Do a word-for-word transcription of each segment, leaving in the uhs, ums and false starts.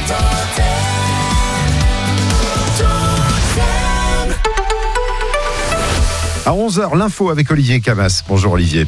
À onze heures, l'info avec Olivier Camas. Bonjour Olivier.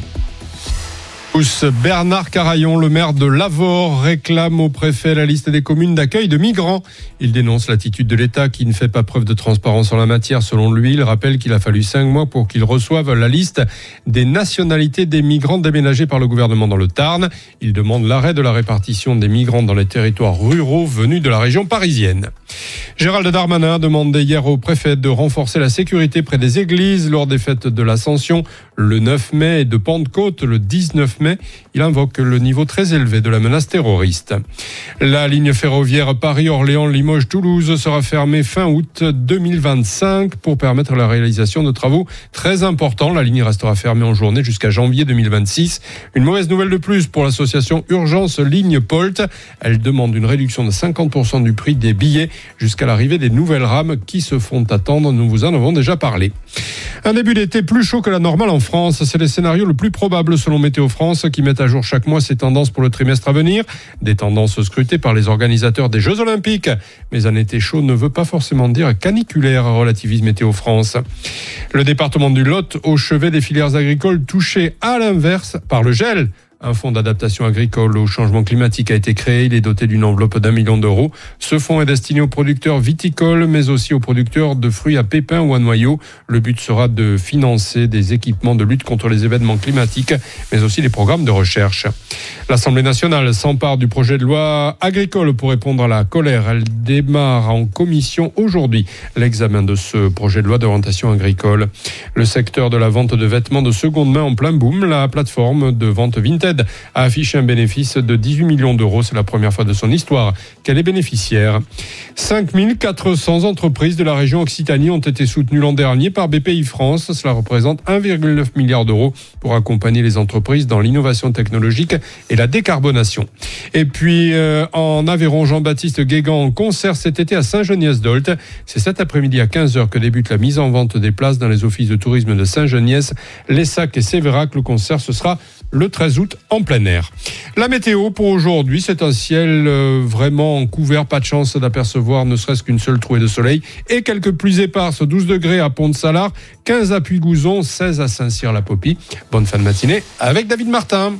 Bernard Carayon, le maire de Lavore, réclame au préfet la liste des communes d'accueil de migrants. Il dénonce l'attitude de l'État qui ne fait pas preuve de transparence en la matière. Selon lui, il rappelle qu'il a fallu cinq mois pour qu'il reçoive la liste des nationalités des migrants déménagés par le gouvernement dans le Tarn. Il demande l'arrêt de la répartition des migrants dans les territoires ruraux venus de la région parisienne. Gérald Darmanin demandait hier au préfet de renforcer la sécurité près des églises lors des fêtes de l'Ascension le neuf mai et de Pentecôte le dix-neuf mai. Il invoque le niveau très élevé de la menace terroriste. La ligne ferroviaire Paris-Orléans-Limoges-Toulouse sera fermée fin août deux mille vingt-cinq pour permettre la réalisation de travaux très importants. La ligne restera fermée en journée jusqu'à janvier deux mille vingt-six. Une mauvaise nouvelle de plus pour l'association Urgence Ligne Polt. Elle demande une réduction de cinquante pour cent du prix des billets jusqu'à l'arrivée des nouvelles rames qui se font attendre. Nous vous en avons déjà parlé. Un début d'été plus chaud que la normale en France. C'est le scénario le plus probable selon Météo France qui met à jour chaque mois ses tendances pour le trimestre à venir. Des tendances scrutées par les organisateurs des Jeux Olympiques. Mais un été chaud ne veut pas forcément dire caniculaire, relativise Météo France. Le département du Lot, au chevet des filières agricoles touchées à l'inverse par le gel. Un fonds d'adaptation agricole au changement climatique a été créé. Il est doté d'une enveloppe d'un million d'euros. Ce fonds est destiné aux producteurs viticoles, mais aussi aux producteurs de fruits à pépins ou à noyaux. Le but sera de financer des équipements de lutte contre les événements climatiques, mais aussi des programmes de recherche. L'Assemblée nationale s'empare du projet de loi agricole pour répondre à la colère. Elle démarre en commission aujourd'hui l'examen de ce projet de loi d'orientation agricole. Le secteur de la vente de vêtements de seconde main en plein boom. La plateforme de vente Vinted a affiché un bénéfice de dix-huit millions d'euros. C'est la première fois de son histoire qu'elle est bénéficiaire. cinq mille quatre cents entreprises de la région Occitanie ont été soutenues l'an dernier par B P I France. Cela représente un virgule neuf milliard d'euros pour accompagner les entreprises dans l'innovation technologique et la décarbonation. Et puis, euh, en Aveyron, Jean-Baptiste Guégan en concert cet été à Saint-Geniès-d'Olt. C'est cet après-midi à quinze heures que débute la mise en vente des places dans les offices de tourisme de Saint-Geniès, Lessac et Sévérac. Le concert, ce sera le treize août en plein air. La météo pour aujourd'hui, c'est un ciel euh, vraiment couvert, pas de chance d'apercevoir ne serait-ce qu'une seule trouée de soleil et quelques pluies éparses, douze degrés à Pont-de-Salard, quinze à Puy-Gouzon, seize à Saint-Cyr-la-Popie. Bonne fin de matinée avec David Martin.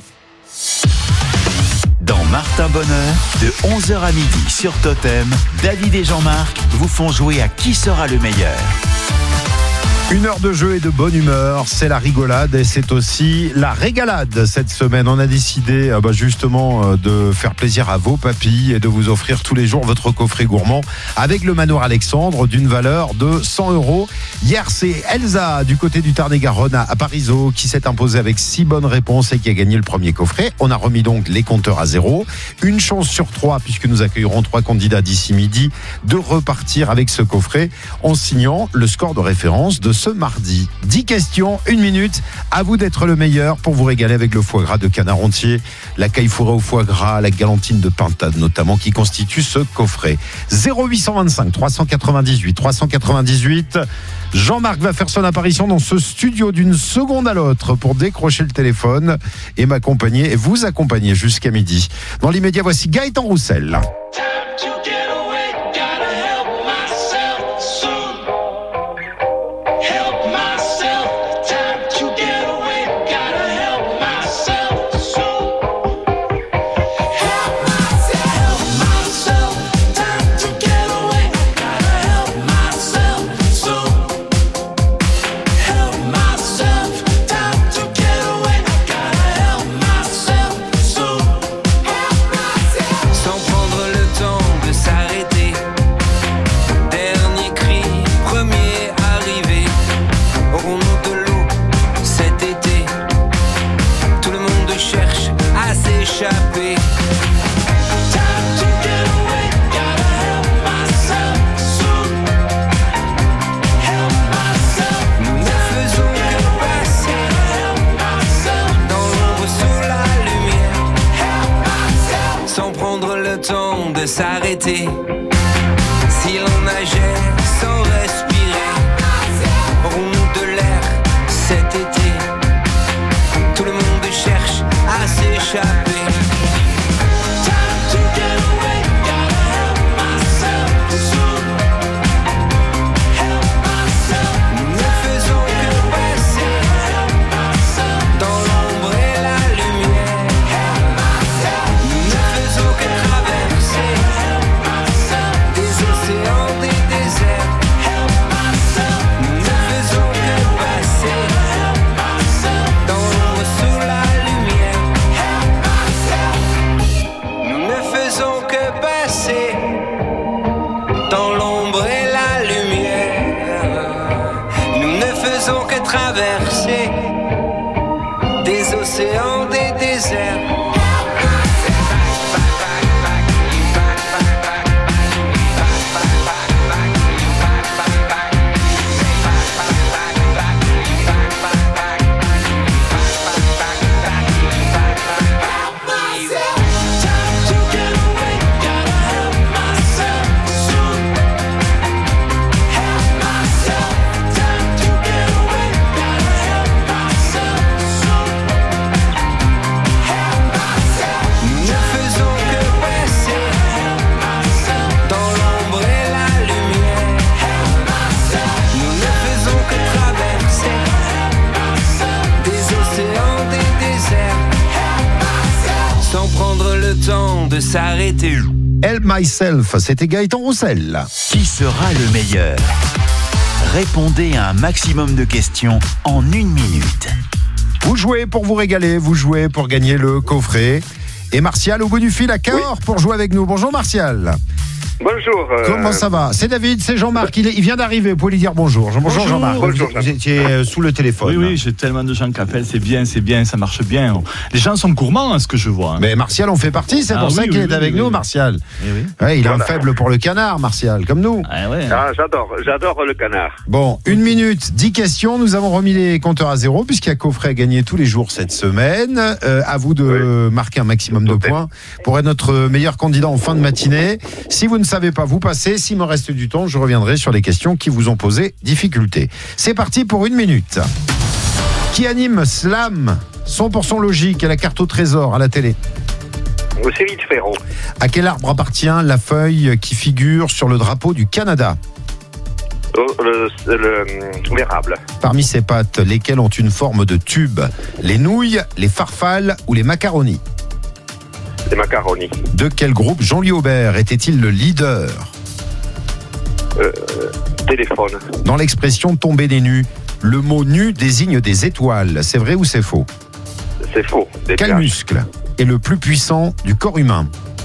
Dans Martin Bonheur, de onze heures à midi sur Totem, David et Jean-Marc vous font jouer à qui sera le meilleur. Une heure de jeu et de bonne humeur, c'est la rigolade et c'est aussi la régalade cette semaine. On a décidé euh, bah, justement euh, de faire plaisir à vos papilles et de vous offrir tous les jours votre coffret gourmand avec le manoir Alexandre d'une valeur de cent euros. Hier, c'est Elsa du côté du Tarn-et-Garonne à, à Parisot qui s'est imposée avec six bonnes réponses et qui a gagné le premier coffret. On a remis donc les compteurs à zéro. Une chance sur trois, puisque nous accueillerons trois candidats d'ici midi, de repartir avec ce coffret en signant le score de référence de ce mardi. dix questions, une minute. À vous d'être le meilleur pour vous régaler avec le foie gras de canard entier, la caille fourrée au foie gras, la galantine de pintade notamment qui constitue ce coffret. zéro huit cent vingt-cinq trois cent quatre-vingt-dix-huit trois cent quatre-vingt-dix-huit. Jean-Marc va faire son apparition dans ce studio d'une seconde à l'autre pour décrocher le téléphone et m'accompagner et vous accompagner jusqu'à midi. Dans l'immédiat, voici Gaëtan Roussel. S'arrêter si l'on nageait sans respirer, aurons-nous de l'air cet été? Tout le monde cherche à s'échapper. Time to get away, gotta help traverser des océans, des déserts. De s'arrêter. Help Myself, c'était Gaëtan Roussel. Qui sera le meilleur? Répondez à un maximum de questions en une minute. Vous jouez pour vous régaler, vous jouez pour gagner le coffret. Et Martial au bout du fil à Cahors oui. pour jouer avec nous. Bonjour Martial. Bonjour. Euh... Comment ça va? C'est David, c'est Jean-Marc. Il, est, il vient d'arriver. Vous pouvez lui dire bonjour. Bonjour, bonjour Jean-Marc. Bonjour, vous, vous étiez sous le téléphone. Oui, oui, j'ai tellement de gens qui appellent. C'est bien, c'est bien, ça marche bien. Les gens sont gourmands, à ce que je vois. Hein. Mais Martial en fait partie. C'est ah, pour oui, ça qu'il oui, est oui, avec oui, nous, oui. Martial. Oui, oui. Ouais, il voilà. a un faible pour le canard, Martial, comme nous. Ah, ouais. ah, j'adore, j'adore le canard. Bon, une minute, dix questions. Nous avons remis les compteurs à zéro puisqu'il y a coffret à gagner tous les jours cette semaine. Euh, à vous de oui. marquer un maximum de points pour être notre meilleur candidat en fin de matinée. Si vous ne savez pas, vous passez. S'il me reste du temps, je reviendrai sur les questions qui vous ont posé difficulté. C'est parti pour une minute. Qui anime Slam cent pour cent logique à la carte au trésor à la télé? Cyril Ferraud. À quel arbre appartient la feuille qui figure sur le drapeau du Canada? Oh, le, le, l'érable. Parmi ces pâtes, lesquelles ont une forme de tube? Les nouilles, les farfales ou les macaronis? Les macaronis. De quel groupe Jean-Louis Aubert était-il le leader? Euh, téléphone. Dans l'expression tomber des nues, le mot nu désigne des étoiles. C'est vrai ou c'est faux? C'est faux. Des Quel plages. muscle est le plus puissant du corps humain?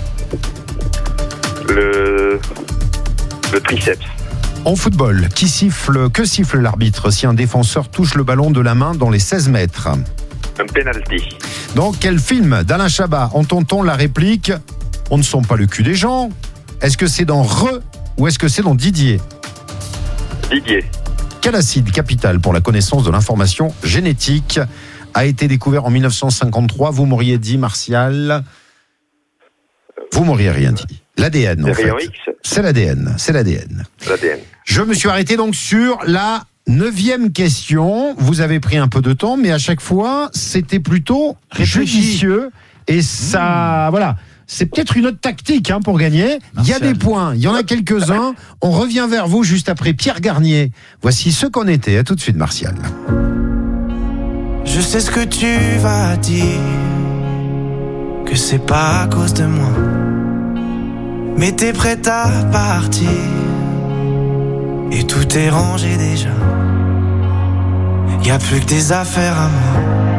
Le, le triceps. En football, qui siffle, que siffle l'arbitre si un défenseur touche le ballon de la main dans les seize mètres? Un penalty. Dans quel film d'Alain Chabat entend-on la réplique « On ne sent pas le cul des gens » Est-ce que c'est dans Re ou est-ce que c'est dans Didier? Didier. Quel acide capital pour la connaissance de l'information génétique a été découvert en dix-neuf cent cinquante-trois? Vous m'auriez dit, Martial. Vous m'auriez rien dit. L'A D N, en fait. X. C'est l'A D N. C'est l'A D N. L'A D N. Je me suis arrêté donc sur la neuvième question. Vous avez pris un peu de temps, mais à chaque fois, c'était plutôt judicieux. Et ça, mmh. voilà. C'est peut-être une autre tactique hein, pour gagner. Martial. Il y a des points, il y en a quelques-uns. On revient vers vous juste après Pierre Garnier. Voici ce qu'on était. À tout de suite, Martial. Je sais ce que tu vas dire, que c'est pas à cause de moi, mais t'es prête à partir et tout est rangé déjà. Y a plus que des affaires à moi.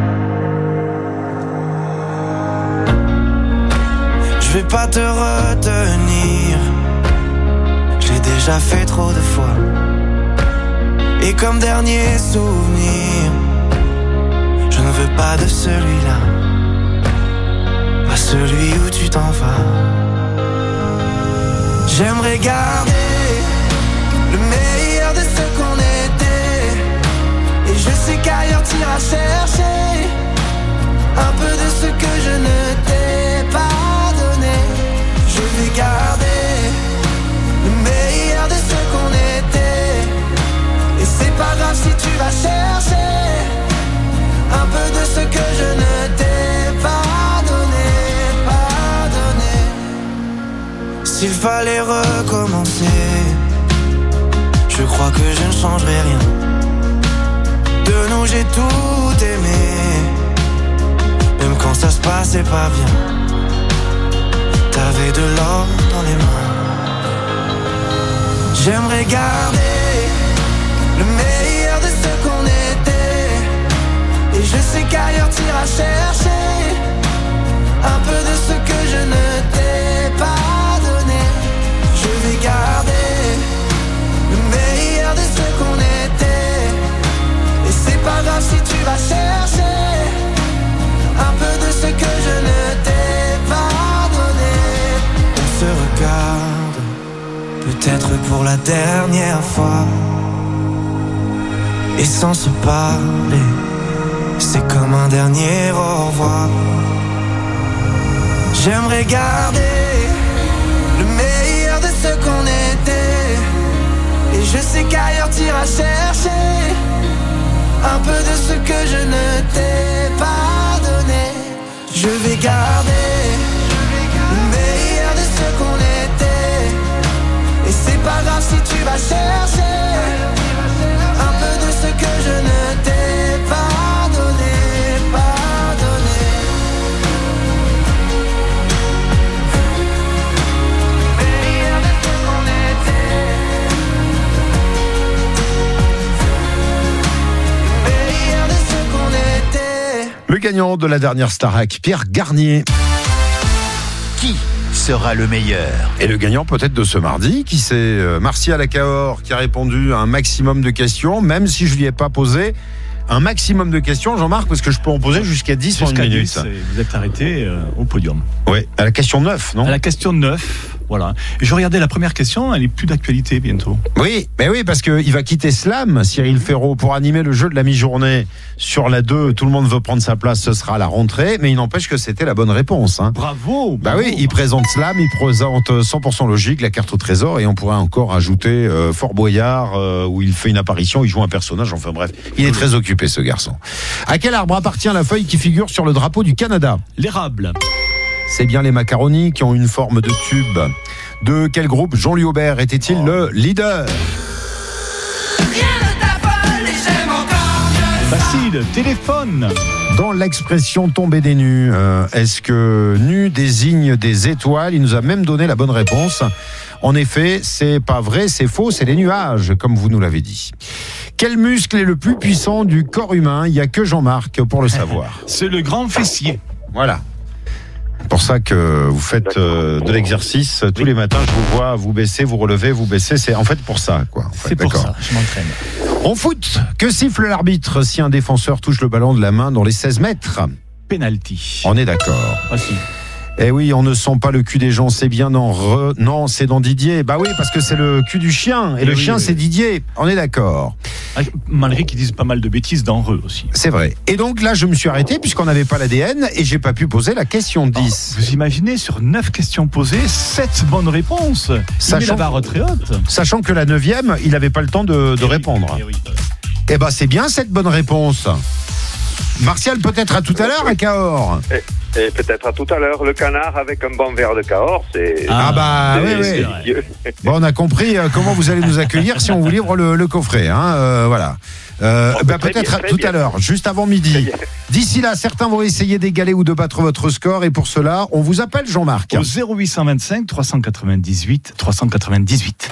Je vais pas te retenir, je l'ai déjà fait trop de fois. Et comme dernier souvenir, je ne veux pas de celui-là, pas celui où tu t'en vas. J'aimerais garder le meilleur de ce qu'on était, et je sais qu'ailleurs t'iras chercher un peu de ce que je ne t'ai pas donné. Je vais garder le meilleur de ce qu'on était, et c'est pas grave si tu vas chercher un peu de ce que je ne t'ai pas donné, pas donné. S'il fallait recommencer, je crois que je ne changerai rien. De nous j'ai tout aimé, même quand ça se passait pas bien. T'avais de l'or dans les mains. J'aimerais garder le meilleur de ce qu'on était, et je sais qu'ailleurs t'iras chercher un peu de ce que je ne t'ai pas donné. Je vais garder le meilleur de ce qu'on était, et c'est peut-être pour la dernière fois. Et sans se parler, c'est comme un dernier au revoir. J'aimerais garder le meilleur de ce qu'on était. Et je sais qu'ailleurs t'iras chercher un peu de ce que je ne t'ai pas donné. Je vais garder le meilleur de ce qu'on était. Et c'est pas grave si tu vas chercher un peu de ce que je ne t'ai pas donné, pas donné. Meilleur de ce qu'on était. Meilleur de ce qu'on était. Le gagnant de la dernière Starac, Pierre Garnier. Qui sera le meilleur? Et le gagnant peut-être de ce mardi, qui c'est euh, Martial Acahor, qui a répondu à un maximum de questions, même si je ne lui ai pas posé un maximum de questions, Jean-Marc, parce que je peux en poser jusqu'à dix en une Jusqu'à minute. dix, et vous êtes arrêté euh, au podium. Oui, à la question neuf, non? À la question neuf, voilà. Et je regardais la première question, elle est plus d'actualité bientôt. Oui, mais oui, parce qu'il va quitter Slam, Cyril Ferraud, pour animer le jeu de la mi-journée sur la deux. Tout le monde veut prendre sa place, ce sera à la rentrée, mais il n'empêche que c'était la bonne réponse. Hein. Bravo, Bah bravo. oui, il présente Slam, il présente cent pour cent logique, la carte au trésor, et on pourrait encore ajouter euh, Fort Boyard, euh, où il fait une apparition, il joue un personnage, enfin bref. Il est très occupé, ce garçon. À quel arbre appartient la feuille qui figure sur le drapeau du Canada? L'érable. C'est bien les macaronis qui ont une forme de tube. De quel groupe Jean-Louis Aubert était-il Oh. le leader? Facile, téléphone. Dans l'expression tomber des nues, euh, est-ce que nu désigne des étoiles? Il nous a même donné la bonne réponse. En effet, c'est pas vrai, c'est faux, c'est les nuages, comme vous nous l'avez dit. Quel muscle est le plus puissant du corps humain? Il n'y a que Jean-Marc pour le savoir. C'est le grand fessier. Voilà. C'est pour ça que vous faites euh, de l'exercice tous les matins. Je vous vois, vous baissez, vous relevez, vous baissez. C'est en fait pour ça, quoi. En fait, C'est pour d'accord. ça, je m'entraîne. En foot, que siffle l'arbitre si un défenseur touche le ballon de la main dans les seize mètres? Penalty. On est d'accord. Ah si. Eh oui, on ne sent pas le cul des gens, c'est bien dans Re... Non, c'est dans Didier. Bah oui, parce que c'est le cul du chien. Et Eh le oui, chien, oui. c'est Didier. On est d'accord. Ah, malgré qu'ils disent pas mal de bêtises dans Re aussi. C'est vrai. Et donc là, je me suis arrêté puisqu'on n'avait pas l'A D N et j'ai pas pu poser la question dix. Vous imaginez, sur neuf questions posées, sept bonnes réponses. Il met Sachant- la barre très haute. Sachant que la neuvième, il n'avait pas le temps de, de répondre. Eh oui. Eh ben, c'est bien cette bonne réponse. Martial, peut-être à tout à l'heure, à Cahors. Et, et peut-être à tout à l'heure, le canard avec un bon verre de Cahors, c'est. Ah, bah c'est- oui, c'est oui. délicieux. Bon, on a compris euh, comment vous allez nous accueillir si on vous livre le, le coffret. Hein, euh, voilà. Euh, Bon, bah, très peut-être bien, à très tout bien. à l'heure, juste avant Très midi. bien. D'ici là, certains vont essayer d'égaler ou de battre votre score. Et pour cela, on vous appelle Jean-Marc. Au zéro huit cent vingt-cinq trois cent quatre-vingt-dix-huit trois cent quatre-vingt-dix-huit.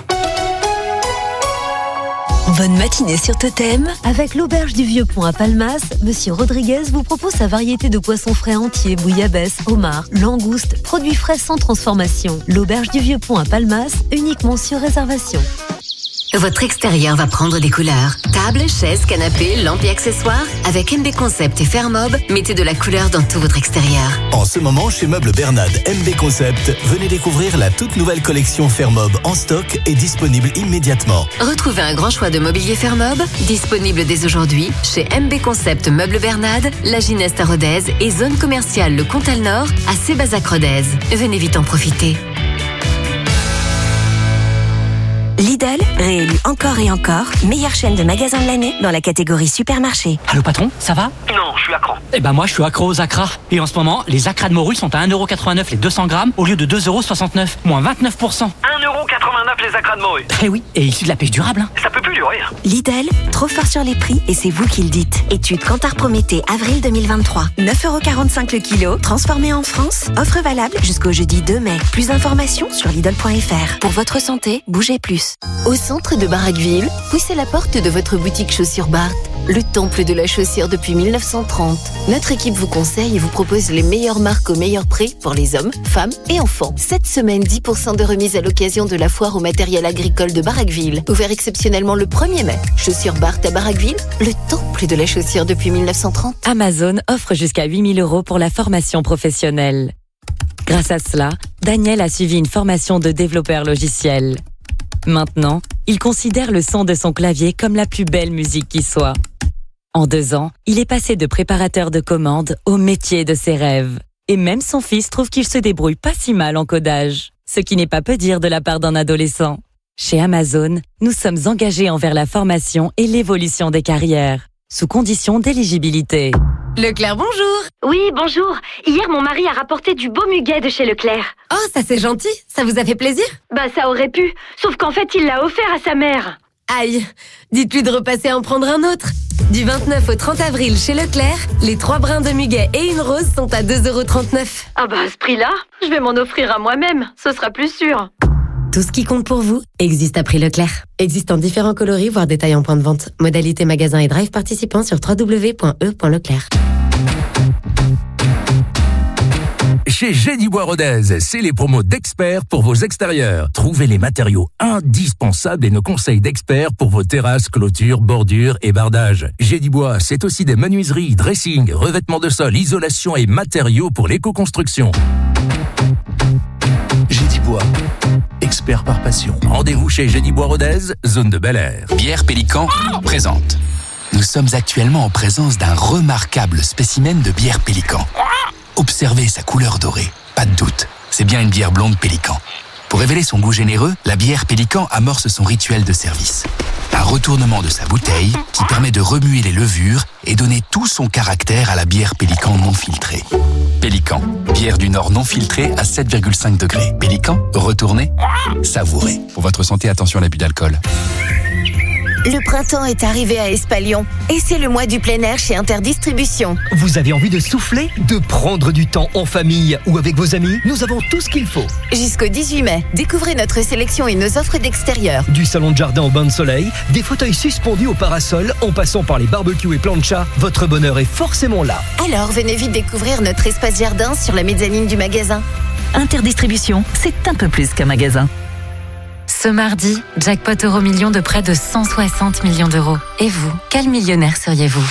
Bonne matinée sur Totem. Avec l'auberge du Vieux Pont à Palmas, Monsieur Rodriguez vous propose sa variété de poissons frais entiers, bouillabaisse, homards, langoustes, produits frais sans transformation. L'auberge du Vieux Pont à Palmas, uniquement sur réservation. Votre extérieur va prendre des couleurs. Table, chaises, canapés, lampes et accessoires. Avec M B Concept et Fairmob, mettez de la couleur dans tout votre extérieur. En ce moment, chez Meubles Bernade M B Concept, venez découvrir la toute nouvelle collection Fairmob en stock et disponible immédiatement. Retrouvez un grand choix de mobilier Fairmob, disponible dès aujourd'hui chez M B Concept Meubles Bernade, La Gineste à Rodez et zone commerciale Le Comtal Nord à Sébazac-Rodez. Venez vite en profiter. Lidl, réélu encore et encore, meilleure chaîne de magasins de l'année dans la catégorie supermarché. Allô patron, ça va? Non, je suis accro. Eh ben moi je suis accro aux acras. Et en ce moment, les acras de morue sont à un euro quatre-vingt-neuf les deux cents grammes au lieu de deux euros soixante-neuf, moins vingt-neuf pour cent. un euro quatre-vingt-neuf les acras de morue. Eh oui, et issu de la pêche durable. Hein. Ça peut plus durer. Lidl, trop fort sur les prix et c'est vous qui le dites. Étude Kantar Prométhée, avril deux mille vingt-trois. neuf euros quarante-cinq le kilo, transformé en France. Offre valable jusqu'au jeudi deux mai. Plus d'informations sur Lidl point F R. Pour votre santé, bougez plus. Au centre de Barraqueville, poussez la porte de votre boutique Chaussures Barthes, le temple de la chaussure depuis mille neuf cent trente. Notre équipe vous conseille et vous propose les meilleures marques au meilleur prix pour les hommes, femmes et enfants. Cette semaine, dix pour cent de remise à l'occasion de la foire au matériel agricole de Barraqueville, ouvert exceptionnellement le premier mai. Chaussures Barthes à Barraqueville, le temple de la chaussure depuis mille neuf cent trente. Amazon offre jusqu'à huit mille euros pour la formation professionnelle. Grâce à cela, Daniel a suivi une formation de développeur logiciel. Maintenant, il considère le son de son clavier comme la plus belle musique qui soit. En deux ans, il est passé de préparateur de commandes au métier de ses rêves. Et même son fils trouve qu'il se débrouille pas si mal en codage. Ce qui n'est pas peu dire de la part d'un adolescent. Chez Amazon, nous sommes engagés envers la formation et l'évolution des carrières, sous condition d'éligibilité. Leclerc, bonjour. Oui, bonjour. Hier, mon mari a rapporté du beau muguet de chez Leclerc. Oh, ça c'est gentil. Ça vous a fait plaisir? Bah, ça aurait pu. Sauf qu'en fait, il l'a offert à sa mère. Aïe, dites-lui de repasser en prendre un autre. Du vingt-neuf au trente avril chez Leclerc, les trois brins de muguet et une rose sont à deux euros trente-neuf. Ah bah, à ce prix-là, je vais m'en offrir à moi-même. Ce sera plus sûr. Tout ce qui compte pour vous existe à prix Leclerc. Existe en différents coloris, voire détails en point de vente. Modalité magasin et drive participants sur w w w point e point leclerc. Chez Gédibois Rodez, c'est les promos d'experts pour vos extérieurs. Trouvez les matériaux indispensables et nos conseils d'experts pour vos terrasses, clôtures, bordures et bardages. Gédibois, c'est aussi des menuiseries, dressing, revêtements de sol, isolation et matériaux pour l'éco-construction. Gédibois, expert par passion. Rendez-vous chez Gédibois Rodez, zone de Bel Air. Bière Pélican présente. Nous sommes actuellement en présence d'un remarquable spécimen de bière Pélican. Observez sa couleur dorée, pas de doute, c'est bien une bière blonde Pélican. Pour révéler son goût généreux, la bière Pélican amorce son rituel de service. Un retournement de sa bouteille qui permet de remuer les levures et donner tout son caractère à la bière Pélican non filtrée. Pélican, bière du Nord non filtrée à sept virgule cinq degrés. Pélican, retournez, savourez. Pour votre santé, attention à l'abus d'alcool. Le printemps est arrivé à Espalion et c'est le mois du plein air chez Interdistribution. Vous avez envie de souffler, de prendre du temps en famille ou avec vos amis? Nous avons tout ce qu'il faut. Jusqu'au dix-huit mai, découvrez notre sélection et nos offres d'extérieur. Du salon de jardin au bain de soleil, des fauteuils suspendus au parasol, en passant par les barbecues et planchas, votre bonheur est forcément là. Alors venez vite découvrir notre espace jardin sur la mezzanine du magasin. Interdistribution, c'est un peu plus qu'un magasin. Ce mardi, jackpot euro million de près de cent soixante millions d'euros. Et vous, quel millionnaire seriez-vous?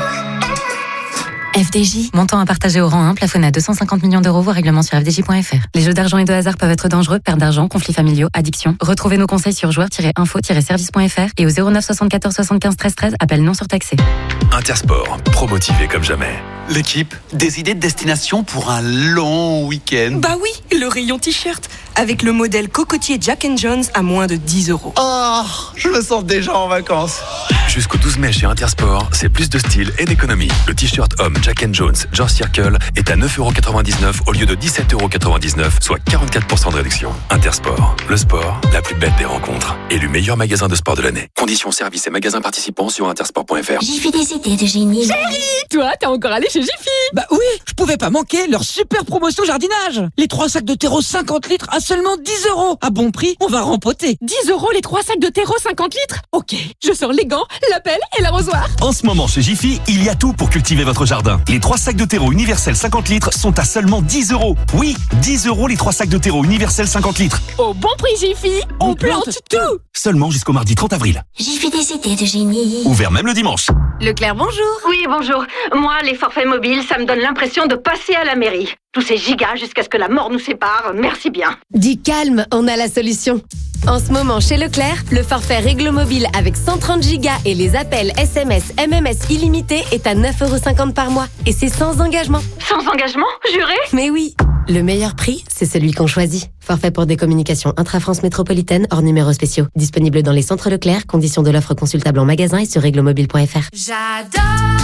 F D J, montant à partager au rang un, plafonné à deux cent cinquante millions d'euros, voire règlement sur f d j point f r. Les jeux d'argent et de hasard peuvent être dangereux, perte d'argent, conflits familiaux, addiction. Retrouvez nos conseils sur joueurs tiret info tiret service point f r et au zéro neuf soixante-quatorze soixante-quinze treize treize, appel non surtaxé. Intersport, promotivé comme jamais. L'équipe, des idées de destination pour un long week-end. Bah oui, le rayon t-shirt, avec le modèle cocotier Jack and Jones à moins de dix euros. Oh, je me sens déjà en vacances. Jusqu'au douze mai chez Intersport, c'est plus de style et d'économie. Le t-shirt homme Jack and Jones George Circle est à neuf euros quatre-vingt-dix-neuf au lieu de dix-sept euros quatre-vingt-dix-neuf, soit quarante-quatre pour cent de réduction. Intersport, le sport, la plus belle des rencontres. Élu meilleur magasin de sport de l'année. Conditions, services et magasins participants sur intersport point f r. J'ai fait des idées de génie. Chérie, toi, t'es encore allé chez Jiffy? Bah oui, je pouvais pas manquer leur super promotion jardinage. Les trois sacs de terreau cinquante litres à seulement dix euros. À bon prix, on va rempoter. dix euros les trois sacs de terreau cinquante litres? Ok, je sors les gants, la pelle et l'arrosoir. En ce moment chez Jiffy, il y a tout pour cultiver votre jardin. Les trois sacs de terreau universel cinquante litres sont à seulement dix euros. Oui, dix euros les trois sacs de terreau universel cinquante litres. Au bon prix Jiffy, on, on plante, plante tout. Seulement jusqu'au mardi trente avril. J'ai fait des idées de génie. Ouvert même le dimanche. Leclerc, bonjour. Oui, bonjour. Moi, les forfaits mobiles, ça me donne l'impression de passer à la mairie. Tous ces gigas jusqu'à ce que la mort nous sépare, merci bien. Dis calme, on a la solution. En ce moment, chez Leclerc, le forfait Réglo Mobile avec cent trente gigas et les appels S M S, M M S illimités est à neuf euros cinquante par mois. Et c'est sans engagement. Sans engagement? Juré? Mais oui. Le meilleur prix, c'est celui qu'on choisit. Forfait pour des communications intra-France métropolitaine hors numéros spéciaux. Disponible dans les centres Leclerc. Conditions de l'offre consultable en magasin et sur réglomobile point f r. J'adore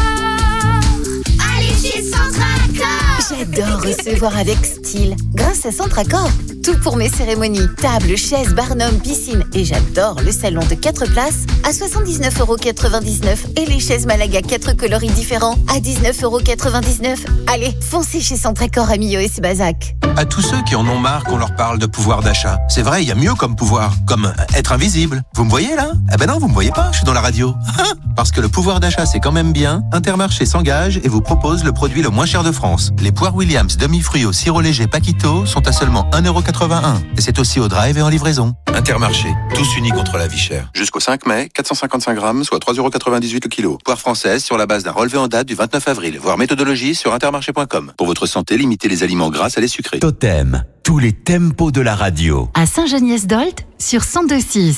aller chez Centracor. J'adore recevoir avec style. Grâce à Centracor, tout pour mes cérémonies. Table, chaises, barnum, piscine. Et j'adore le salon de quatre places à soixante-dix-neuf euros quatre-vingt-dix-neuf et les chaises Malaga quatre coloris différents à dix-neuf euros quatre-vingt-dix-neuf. Allez, foncez chez Centracor à Millau et Sébazac. À tous ceux qui en ont marre qu'on leur parle de pouvoir d'achat. C'est vrai, il y a mieux comme pouvoir, comme être invisible. Vous me voyez là? Eh ben non, vous me voyez pas, je suis dans la radio. Parce que le pouvoir d'achat, c'est quand même bien. Intermarché s'engage et vous propose le produit le moins cher de France. Les poires Williams demi-fruits au sirop léger Paquito sont à seulement un euro quatre-vingt-un. Et c'est aussi au drive et en livraison. Intermarché, tous unis contre la vie chère. Jusqu'au cinq mai, quatre cent cinquante-cinq grammes, soit trois euros quatre-vingt-dix-huit le kilo. Poire française sur la base d'un relevé en date du vingt-neuf avril. Voir méthodologie sur intermarché point com. Pour votre santé, limitez les aliments gras à les sucrés. Totem, tous les tempos de la radio. À Saint-Geniès-d'Olt sur cent deux six.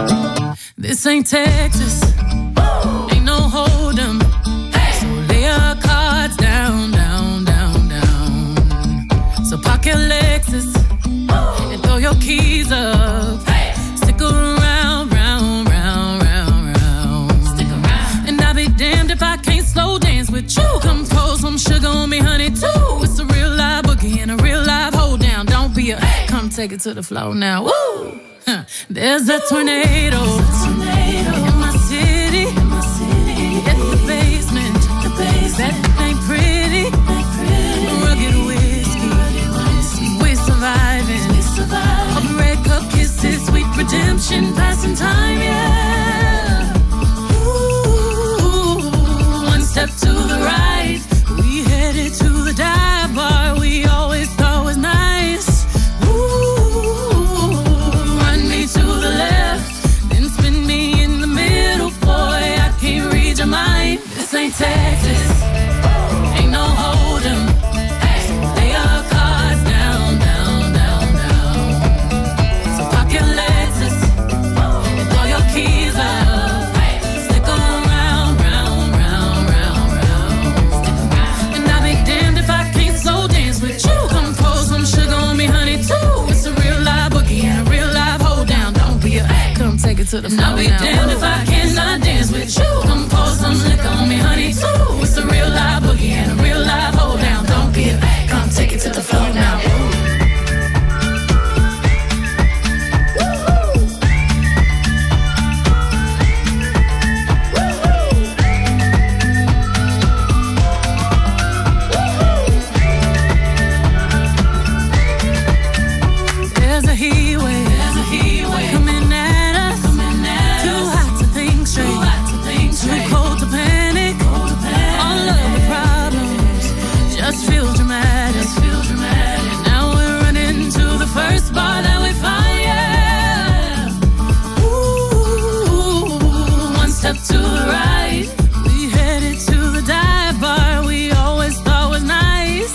This ain't Texas, ain't no hold 'em. So lay a Come take it to the floor now. Woo! Huh. There's a tornado, in my city. Get the basement. That ain't pretty. Rugged whiskey. We're surviving. All the red cup kisses, sweet redemption, passing time, yeah. Ooh, one step to the right. We headed to the dive bar we always thought was nice. Ooh, run me to the left, then spin me in the middle. Boy, I can't read your mind. This ain't Texas, ain't no hold'em. Lay your cards down, down, down, down. So park your Lexus and throw your keys up. Stick 'em round, round, round, round, round. And I'll be damned if I can't slow dance with you. Come pour some sugar on me, honey, too. It's a real live boogie and a real live hold down. Don't be a come take it to the floor. I'll be damned if I cannot dance with you. Come pour some liquor on me, honey, too. It's a real live boogie and a real live hold down. Don't be a come take it to the floor now. There's a heat wave, there's a heat wave coming at us, coming at too us. Hot to think straight, too hot to think straight, too cold to panic, cold to panic. All of the problems just feel dramatic, just feel dramatic. Now we're running to the first bar that we find, yeah. Ooh, one step to the right, we headed to the dive bar we always thought was nice.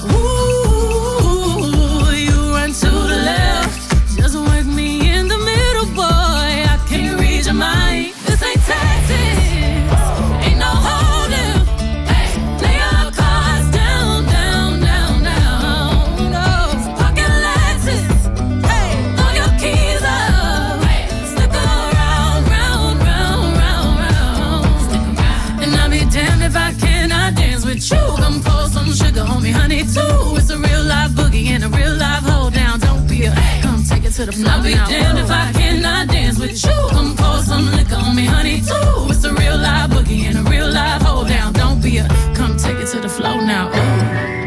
Ooh, you run to the left, just work me in the middle, boy. I can't read your mind. This ain't Texas, ain't no hold'em. Lay your cards down, down, down, down. No, pocket Lexus, throw your keys up. Stick around, round, round, round, round. And I'll be damned if I cannot dance with you. Come pour some sugar on me, honey, too. It's a real live boogie and a real live hold down. Don't be a come take it to the floor. I'll be damned if I cannot dance with you. Come pour some liquor on me, honey, too. It's a real live boogie and a real live hold down. Don't be a come take it to the floor now. Ooh.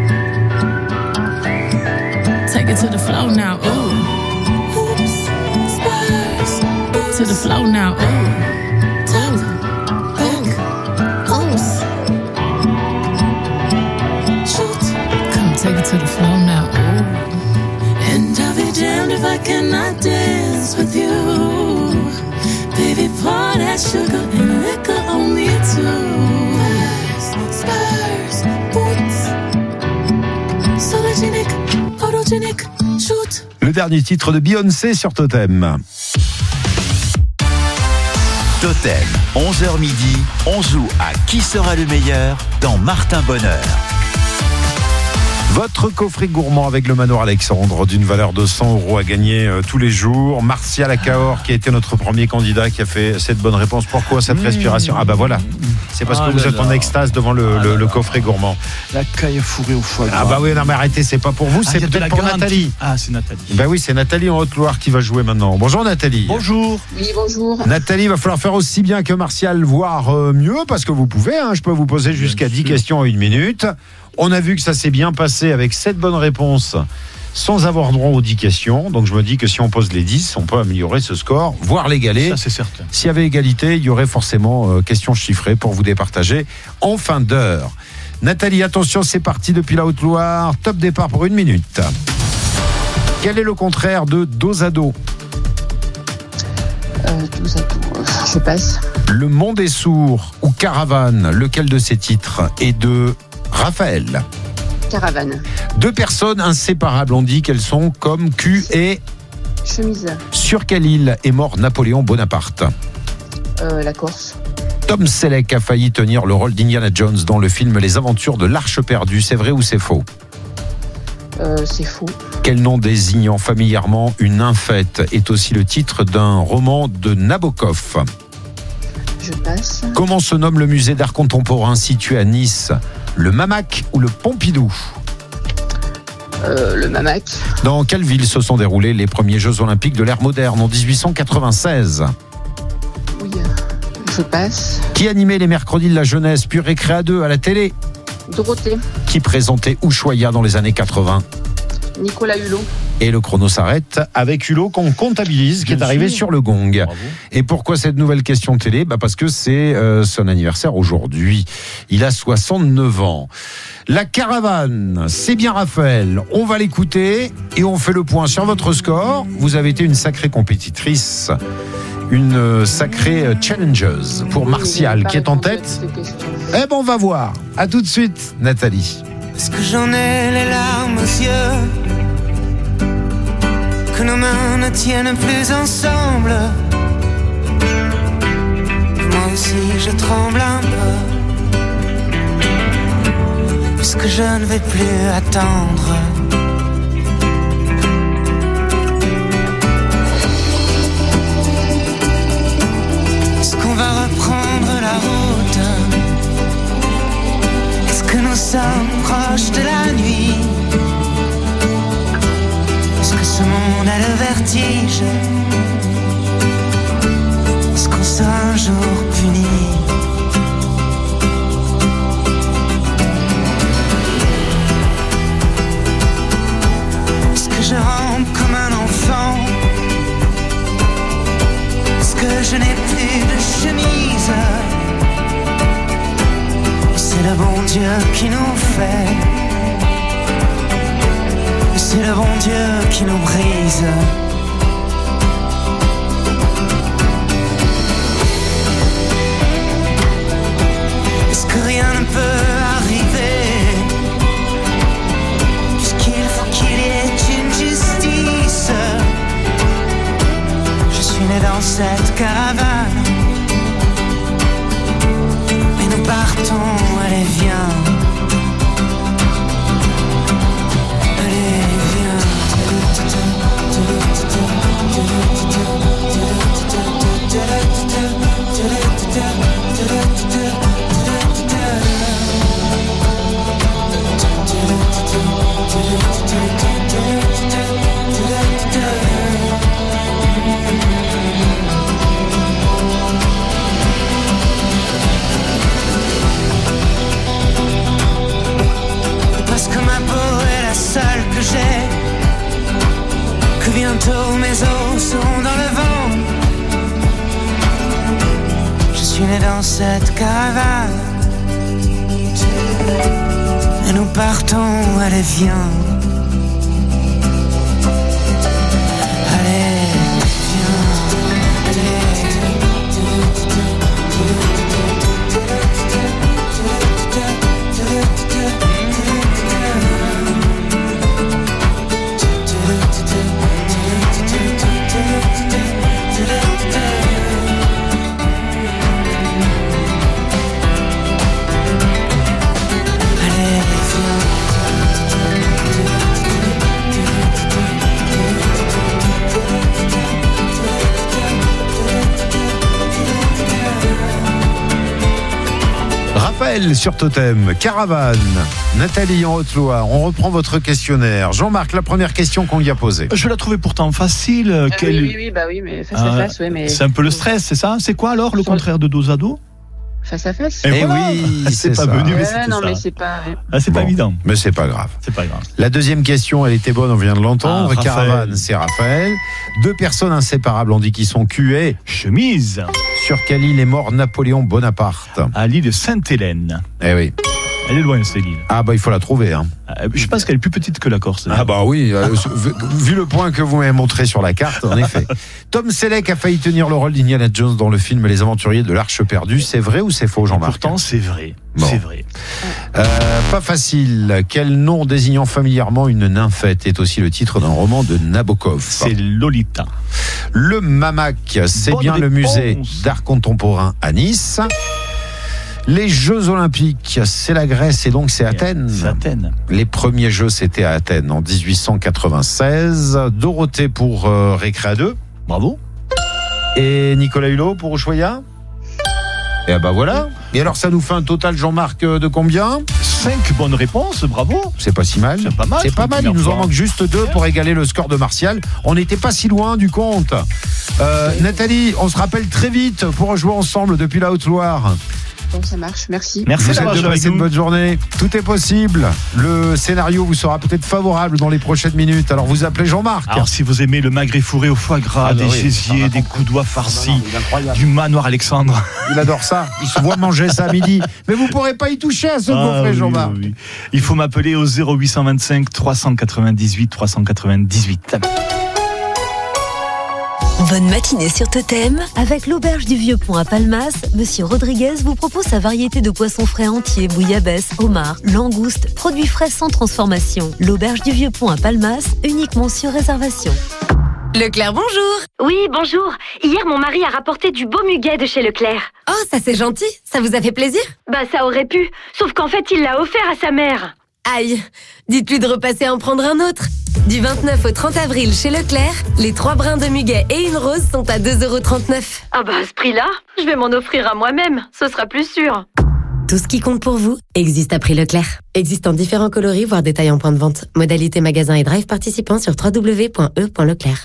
Take it to the floor now. Ooh. Oops, Spurs. To the floor now. Ooh. Top, back, oops. Shoot. Come take it to the floor now. Ooh. And I'll be damned if I cannot dance with you. Baby, pour that sugar and liquor on me too. Spurs, boots, sologenic, photogenic, shoot. Le dernier titre de Beyoncé sur Totem. Totem, onze heures midi, on joue à Qui sera le meilleur dans Martin Bonheur. Votre coffret gourmand avec le manoir Alexandre d'une valeur de cent euros à gagner euh, tous les jours. Martial Acaor qui a été notre premier candidat qui a fait cette bonne réponse. Pourquoi cette respiration? Ah bah voilà, c'est parce ah que vous êtes là. En extase devant le, ah le, le coffret gourmand. La caille fourrée au foie gras. Ah bah oui, non mais arrêtez, c'est pas pour vous, ah, c'est peut-être pour garantie. Nathalie. Ah c'est Nathalie. Bah oui, c'est Nathalie en Haute-Loire qui va jouer maintenant. Bonjour Nathalie. Bonjour. Oui, bonjour. Nathalie, il va falloir faire aussi bien que Martial, voire euh, mieux, parce que vous pouvez, hein, je peux vous poser jusqu'à dix questions en une minute. On a vu que ça s'est bien passé avec sept bonnes réponses sans avoir droit aux dix questions. Donc je me dis que si on pose les dix, on peut améliorer ce score, voire l'égaler. Ça c'est certain. S'il y avait égalité, il y aurait forcément euh, questions chiffrées pour vous départager en fin d'heure. Nathalie, attention, c'est parti depuis la Haute-Loire. Top départ pour une minute. Quel est le contraire de dos à dos? euh, Dos à dos, je passe. Le monde est sourd ou Caravane, lequel de ces titres est de Raphaël? Caravane. Deux personnes inséparables, on dit qu'elles sont comme cul et chemise. Sur quelle île est mort Napoléon Bonaparte? euh, La Corse. Tom Selleck a failli tenir le rôle d'Indiana Jones dans le film Les Aventures de l'Arche perdue, c'est vrai ou c'est faux? euh, C'est faux. Quel nom désignant familièrement une nymphette est aussi le titre d'un roman de Nabokov? Je passe. Comment se nomme le musée d'art contemporain situé à Nice? Le Mamac ou le Pompidou? Euh, le Mamac. Dans quelle ville se sont déroulés les premiers Jeux Olympiques de l'ère moderne en dix-huit cent quatre-vingt-seize? Oui, je passe. Qui animait les mercredis de la jeunesse, puis Récréa deux à la télé? Dorothée. Qui présentait Ushuaïa dans les années quatre-vingts? Nicolas Hulot. Et le chrono s'arrête avec Hulot qu'on comptabilise, qui est arrivé sur le gong. Bravo. Et pourquoi cette nouvelle question télé? Bah parce que c'est euh, son anniversaire aujourd'hui. Il a soixante-neuf ans. La caravane, c'est bien Raphaël. On va l'écouter et on fait le point sur votre score. Vous avez été une sacrée compétitrice, une sacrée challengeuse pour Martial qui est en tête. Eh ben on va voir. À tout de suite, Nathalie. Est-ce que j'en ai les larmes aux yeux? Que nos mains ne tiennent plus ensemble. Moi aussi je tremble un peu, puisque je ne vais plus attendre. Est-ce qu'on va reprendre la route? Est-ce que nous sommes proches de la nuit? Est-ce que ce monde a le vertige? Est-ce qu'on sera un jour puni? Est-ce que je rampe comme un enfant? Est-ce que je n'ai plus de chemise? C'est le bon Dieu qui nous fait. C'est le bon Dieu qui nous brise. Est-ce que rien ne peut arriver? Puisqu'il faut qu'il y ait une justice. Je suis né dans cette caravane. Et nous partons, allez viens. Parce que ma peau est la seule que j'ai, que bientôt mes os seront dans le vent. Je suis né dans cette caravane. Et nous partons, allez viens. Allez, Raphaël sur Totem, Caravane, Nathalie en Haute-Loire. On reprend votre questionnaire. Jean-Marc, la première question qu'on lui a posée. Je la trouvais pourtant facile. Euh, Quel... Oui, oui, oui, bah oui, mais face à face, oui, mais. C'est un peu le stress, c'est ça? C'est quoi alors le contraire de dos à dos? Face à face. Eh voilà. Oui, c'est, c'est pas ça. venu, mais Ouais, c'était non, ça. mais c'est pas. Ouais. Ah, c'est Bon, pas évident. Mais c'est pas grave. C'est pas grave. La deuxième question, elle était bonne, on vient de l'entendre. Ah, Caravane, c'est Raphaël. Deux personnes inséparables, on dit qu'ils sont cués. Chemise. Sur quelle île est mort Napoléon Bonaparte? À l'île de Sainte-Hélène. Eh oui. Elle est loin, cette île. Ah bah il faut la trouver. Hein. Je pense qu'elle est plus petite que la Corse. Ah bah oui, euh, vu, vu le point que vous m'avez montré sur la carte, en effet. Tom Selleck a failli tenir le rôle d'Indiana Jones dans le film Les Aventuriers de l'Arche perdue. C'est vrai ou c'est faux, Jean-Marc? Pourtant, c'est vrai. Bon. C'est vrai. Euh, pas facile. Quel nom désignant familièrement une nymphette est aussi le titre d'un roman de Nabokov? C'est Lolita. Le Mamac, c'est Bonne bien réponse. le musée d'art contemporain à Nice. Les Jeux Olympiques, c'est la Grèce et donc c'est Athènes. C'est Athènes. Les premiers Jeux, c'était à Athènes en dix-huit cent quatre-vingt-seize. Dorothée pour euh, Récréa deux. Bravo. Et Nicolas Hulot pour Ushuaïa. Et ben voilà. Et alors, ça nous fait un total, Jean-Marc, de combien ? cinq bonnes réponses, bravo. C'est pas si mal. C'est pas mal. C'est pas mal, il nous en manque juste deux pour égaler le score de Martial. On n'était pas si loin du compte. Euh, Nathalie, on se rappelle très vite pour jouer ensemble depuis la Haute-Loire. Bon, ça marche, merci. Merci Vous d'avoir êtes de joué passer avec une nous. bonne journée. Tout est possible. Le scénario vous sera peut-être favorable dans les prochaines minutes. Alors vous appelez Jean-Marc. Alors si vous aimez le magret fourré au foie gras, Ah, bah des oui, gésiers, ça va des comprendre. coudois farcis, Non, non, il est incroyable. du manoir Alexandre. Il adore ça. Il se voit manger ça à midi. Mais vous pourrez pas y toucher à ce Ah, gaufret, oui, Jean-Marc. oui, oui. Il faut m'appeler au zéro huit cent vingt-cinq trois cent quatre-vingt-dix-huit trois cent quatre-vingt-dix-huit. Bonne matinée sur Totem. Avec l'auberge du Vieux Pont à Palmas, Monsieur Rodriguez vous propose sa variété de poissons frais entiers, bouillabaisse, homard, langoustes, produits frais sans transformation. L'auberge du Vieux Pont à Palmas, uniquement sur réservation. Leclerc, bonjour. Oui, bonjour. Hier, mon mari a rapporté du beau muguet de chez Leclerc. Oh, ça c'est gentil. Ça vous a fait plaisir? Bah, ça aurait pu. Sauf qu'en fait, il l'a offert à sa mère. Aïe, dites-lui de repasser en prendre un autre. Du vingt-neuf au trente avril chez Leclerc, les trois brins de muguet et une rose sont à deux euros trente-neuf. Ah bah, à ce prix-là, je vais m'en offrir à moi-même. Ce sera plus sûr. Tout ce qui compte pour vous existe à prix Leclerc. Existe en différents coloris, voire détails en point de vente. Modalité magasin et drive participants sur w w w point e point leclerc.